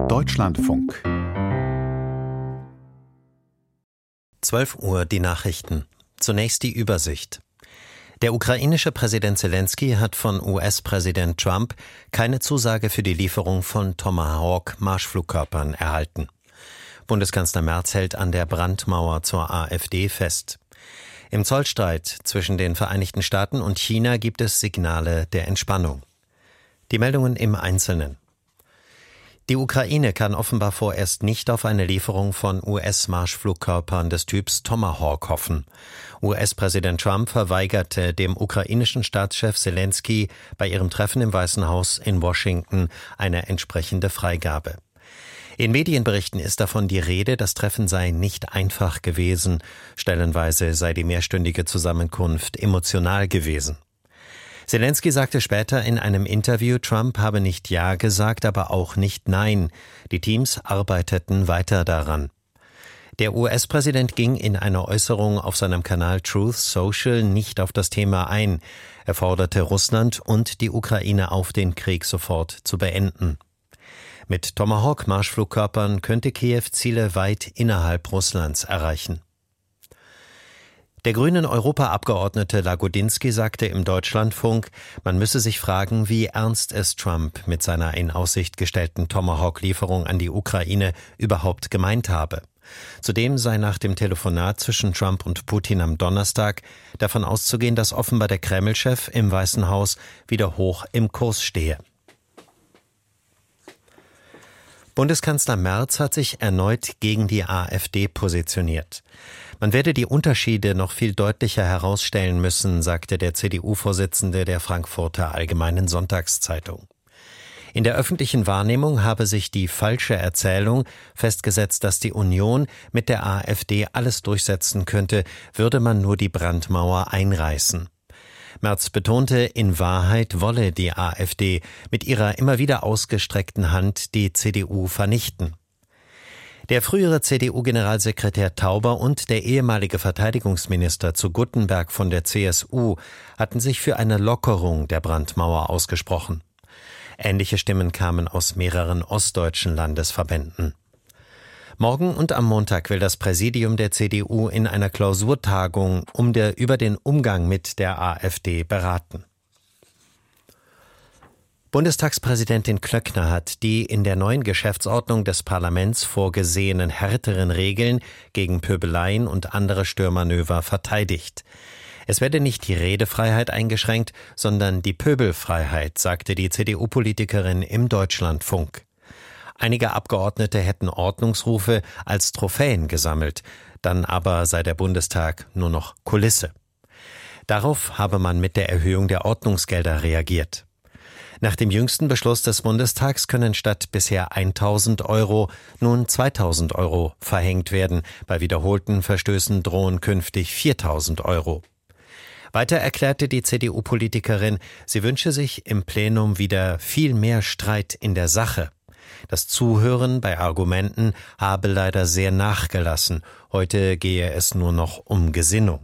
Deutschlandfunk. 12 Uhr die Nachrichten. Zunächst die Übersicht. Der ukrainische Präsident Zelensky hat von US-Präsident Trump keine Zusage für die Lieferung von Tomahawk-Marschflugkörpern erhalten. Bundeskanzler Merz hält an der Brandmauer zur AfD fest. Im Zollstreit zwischen den Vereinigten Staaten und China gibt es Signale der Entspannung. Die Meldungen im Einzelnen. Die Ukraine kann offenbar vorerst nicht auf eine Lieferung von US-Marschflugkörpern des Typs Tomahawk hoffen. US-Präsident Trump verweigerte dem ukrainischen Staatschef Zelensky bei ihrem Treffen im Weißen Haus in Washington eine entsprechende Freigabe. In Medienberichten ist davon die Rede, das Treffen sei nicht einfach gewesen. Stellenweise sei die mehrstündige Zusammenkunft emotional gewesen. Zelensky sagte später in einem Interview, Trump habe nicht Ja gesagt, aber auch nicht Nein. Die Teams arbeiteten weiter daran. Der US-Präsident ging in einer Äußerung auf seinem Kanal Truth Social nicht auf das Thema ein. Er forderte Russland und die Ukraine auf, den Krieg sofort zu beenden. Mit Tomahawk-Marschflugkörpern könnte Kiew Ziele weit innerhalb Russlands erreichen. Der grünen Europaabgeordnete Lagodinsky sagte im Deutschlandfunk, man müsse sich fragen, wie ernst es Trump mit seiner in Aussicht gestellten Tomahawk-Lieferung an die Ukraine überhaupt gemeint habe. Zudem sei nach dem Telefonat zwischen Trump und Putin am Donnerstag davon auszugehen, dass offenbar der Kreml-Chef im Weißen Haus wieder hoch im Kurs stehe. Bundeskanzler Merz hat sich erneut gegen die AfD positioniert. Man werde die Unterschiede noch viel deutlicher herausstellen müssen, sagte der CDU-Vorsitzende der Frankfurter Allgemeinen Sonntagszeitung. In der öffentlichen Wahrnehmung habe sich die falsche Erzählung festgesetzt, dass die Union mit der AfD alles durchsetzen könnte, würde man nur die Brandmauer einreißen. Merz betonte, in Wahrheit wolle die AfD mit ihrer immer wieder ausgestreckten Hand die CDU vernichten. Der frühere CDU-Generalsekretär Tauber und der ehemalige Verteidigungsminister zu Guttenberg von der CSU hatten sich für eine Lockerung der Brandmauer ausgesprochen. Ähnliche Stimmen kamen aus mehreren ostdeutschen Landesverbänden. Morgen und am Montag will das Präsidium der CDU in einer Klausurtagung über den Umgang mit der AfD beraten. Bundestagspräsidentin Klöckner hat die in der neuen Geschäftsordnung des Parlaments vorgesehenen härteren Regeln gegen Pöbeleien und andere Störmanöver verteidigt. Es werde nicht die Redefreiheit eingeschränkt, sondern die Pöbelfreiheit, sagte die CDU-Politikerin im Deutschlandfunk. Einige Abgeordnete hätten Ordnungsrufe als Trophäen gesammelt, dann aber sei der Bundestag nur noch Kulisse. Darauf habe man mit der Erhöhung der Ordnungsgelder reagiert. Nach dem jüngsten Beschluss des Bundestags können statt bisher 1.000 Euro nun 2.000 Euro verhängt werden. Bei wiederholten Verstößen drohen künftig 4.000 Euro. Weiter erklärte die CDU-Politikerin, sie wünsche sich im Plenum wieder viel mehr Streit in der Sache. Das Zuhören bei Argumenten habe leider sehr nachgelassen. Heute gehe es nur noch um Gesinnung.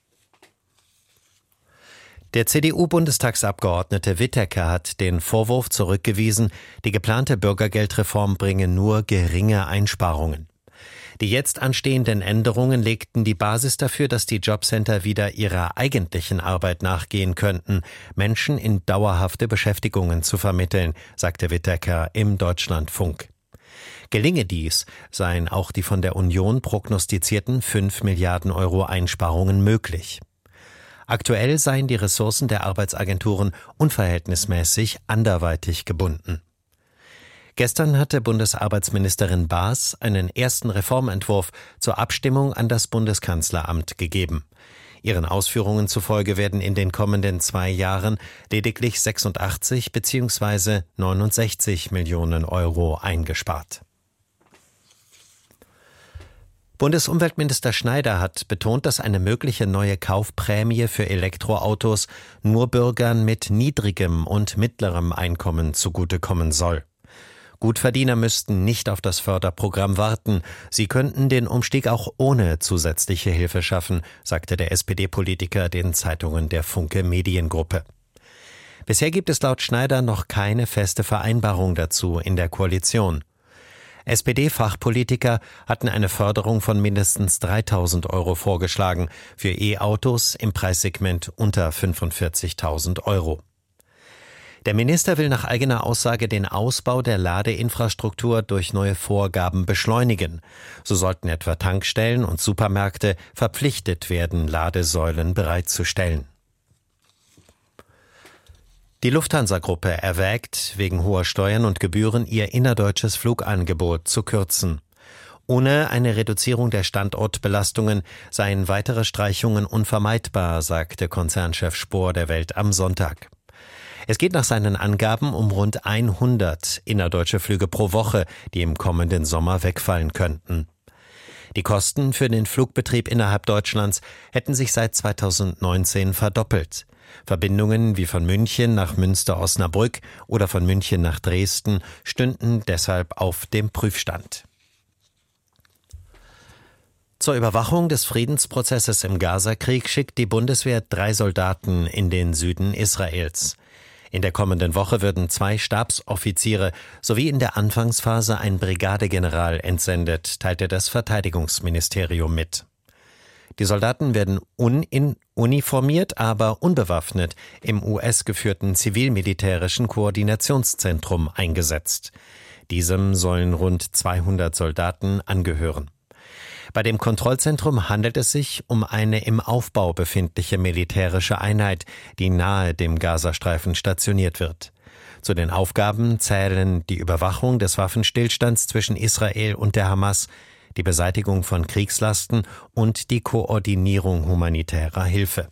Der CDU-Bundestagsabgeordnete Wittecker hat den Vorwurf zurückgewiesen, die geplante Bürgergeldreform bringe nur geringe Einsparungen. Die jetzt anstehenden Änderungen legten die Basis dafür, dass die Jobcenter wieder ihrer eigentlichen Arbeit nachgehen könnten, Menschen in dauerhafte Beschäftigungen zu vermitteln, sagte Wittecker im Deutschlandfunk. Gelinge dies, seien auch die von der Union prognostizierten 5 Milliarden Euro Einsparungen möglich. Aktuell seien die Ressourcen der Arbeitsagenturen unverhältnismäßig anderweitig gebunden. Gestern hatte Bundesarbeitsministerin Baas einen ersten Reformentwurf zur Abstimmung an das Bundeskanzleramt gegeben. Ihren Ausführungen zufolge werden in den kommenden 2 Jahren lediglich 86 bzw. 69 Millionen Euro eingespart. Bundesumweltminister Schneider hat betont, dass eine mögliche neue Kaufprämie für Elektroautos nur Bürgern mit niedrigem und mittlerem Einkommen zugutekommen soll. Gutverdiener müssten nicht auf das Förderprogramm warten. Sie könnten den Umstieg auch ohne zusätzliche Hilfe schaffen, sagte der SPD-Politiker den Zeitungen der Funke Mediengruppe. Bisher gibt es laut Schneider noch keine feste Vereinbarung dazu in der Koalition. SPD-Fachpolitiker hatten eine Förderung von mindestens 3.000 € vorgeschlagen für E-Autos im Preissegment unter 45.000 €. Der Minister will nach eigener Aussage den Ausbau der Ladeinfrastruktur durch neue Vorgaben beschleunigen. So sollten etwa Tankstellen und Supermärkte verpflichtet werden, Ladesäulen bereitzustellen. Die Lufthansa-Gruppe erwägt, wegen hoher Steuern und Gebühren ihr innerdeutsches Flugangebot zu kürzen. Ohne eine Reduzierung der Standortbelastungen seien weitere Streichungen unvermeidbar, sagte Konzernchef Spohr der Welt am Sonntag. Es geht nach seinen Angaben um rund 100 innerdeutsche Flüge pro Woche, die im kommenden Sommer wegfallen könnten. Die Kosten für den Flugbetrieb innerhalb Deutschlands hätten sich seit 2019 verdoppelt. Verbindungen wie von München nach Münster-Osnabrück oder von München nach Dresden stünden deshalb auf dem Prüfstand. Zur Überwachung des Friedensprozesses im Gazakrieg schickt die Bundeswehr 3 Soldaten in den Süden Israels. In der kommenden Woche würden 2 Stabsoffiziere sowie in der Anfangsphase ein Brigadegeneral entsendet, teilte das Verteidigungsministerium mit. Die Soldaten werden uniformiert, aber unbewaffnet im US-geführten zivil-militärischen Koordinationszentrum eingesetzt. Diesem sollen rund 200 Soldaten angehören. Bei dem Kontrollzentrum handelt es sich um eine im Aufbau befindliche militärische Einheit, die nahe dem Gazastreifen stationiert wird. Zu den Aufgaben zählen die Überwachung des Waffenstillstands zwischen Israel und der Hamas, die Beseitigung von Kriegslasten und die Koordinierung humanitärer Hilfe.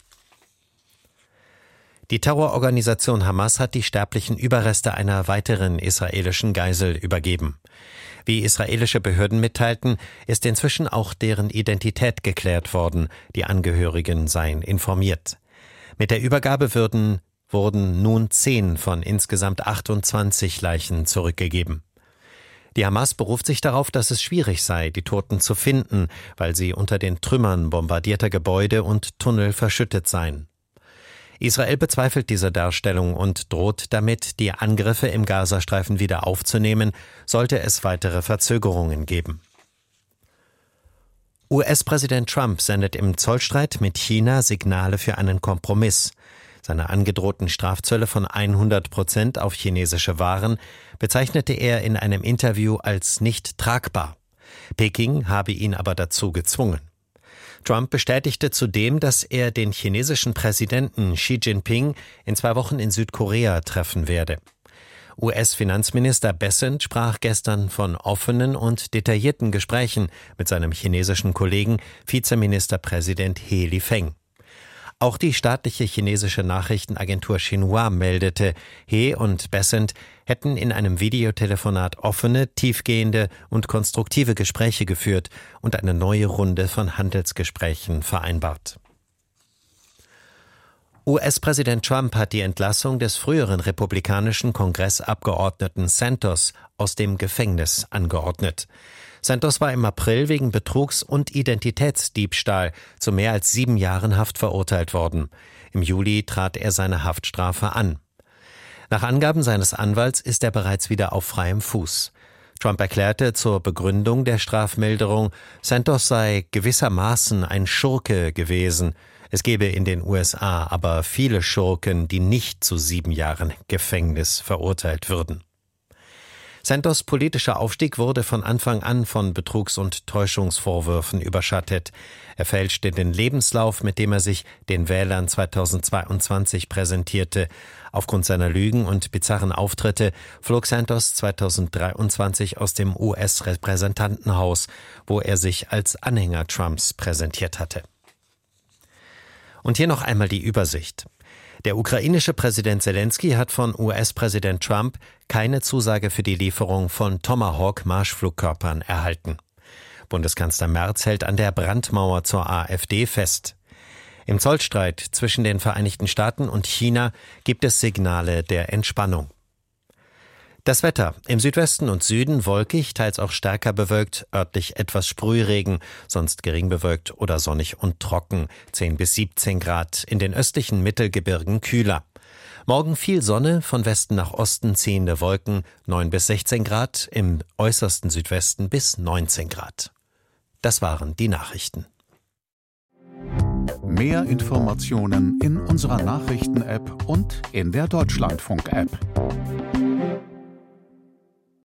Die Terrororganisation Hamas hat die sterblichen Überreste einer weiteren israelischen Geisel übergeben. Wie israelische Behörden mitteilten, ist inzwischen auch deren Identität geklärt worden, die Angehörigen seien informiert. Mit der Übergabe wurden nun 10 von insgesamt 28 Leichen zurückgegeben. Die Hamas beruft sich darauf, dass es schwierig sei, die Toten zu finden, weil sie unter den Trümmern bombardierter Gebäude und Tunnel verschüttet seien. Israel bezweifelt diese Darstellung und droht damit, die Angriffe im Gazastreifen wieder aufzunehmen, sollte es weitere Verzögerungen geben. US-Präsident Trump sendet im Zollstreit mit China Signale für einen Kompromiss. Seine angedrohten Strafzölle von 100% auf chinesische Waren bezeichnete er in einem Interview als nicht tragbar. Peking habe ihn aber dazu gezwungen. Trump bestätigte zudem, dass er den chinesischen Präsidenten Xi Jinping in 2 Wochen in Südkorea treffen werde. US-Finanzminister Bessent sprach gestern von offenen und detaillierten Gesprächen mit seinem chinesischen Kollegen Vizeministerpräsident He Lifeng. Auch die staatliche chinesische Nachrichtenagentur Xinhua meldete, He und Bessent hätten in einem Videotelefonat offene, tiefgehende und konstruktive Gespräche geführt und eine neue Runde von Handelsgesprächen vereinbart. US-Präsident Trump hat die Entlassung des früheren republikanischen Kongressabgeordneten Santos aus dem Gefängnis angeordnet. Santos war im April wegen Betrugs und Identitätsdiebstahl zu mehr als 7 Jahren Haft verurteilt worden. Im Juli trat er seine Haftstrafe an. Nach Angaben seines Anwalts ist er bereits wieder auf freiem Fuß. Trump erklärte zur Begründung der Strafmilderung, Santos sei gewissermaßen ein Schurke gewesen. Es gebe in den USA aber viele Schurken, die nicht zu 7 Jahren Gefängnis verurteilt würden. Santos' politischer Aufstieg wurde von Anfang an von Betrugs- und Täuschungsvorwürfen überschattet. Er fälschte den Lebenslauf, mit dem er sich den Wählern 2022 präsentierte. Aufgrund seiner Lügen und bizarren Auftritte flog Santos 2023 aus dem US-Repräsentantenhaus, wo er sich als Anhänger Trumps präsentiert hatte. Und hier noch einmal die Übersicht. Der ukrainische Präsident Selenskyj hat von US-Präsident Trump keine Zusage für die Lieferung von Tomahawk-Marschflugkörpern erhalten. Bundeskanzler Merz hält an der Brandmauer zur AfD fest. Im Zollstreit zwischen den Vereinigten Staaten und China gibt es Signale der Entspannung. Das Wetter: Im Südwesten und Süden wolkig, teils auch stärker bewölkt, örtlich etwas Sprühregen, sonst gering bewölkt oder sonnig und trocken, 10 bis 17 Grad, in den östlichen Mittelgebirgen kühler. Morgen viel Sonne, von Westen nach Osten ziehende Wolken, 9 bis 16 Grad, im äußersten Südwesten bis 19 Grad. Das waren die Nachrichten. Mehr Informationen in unserer Nachrichten-App und in der Deutschlandfunk-App.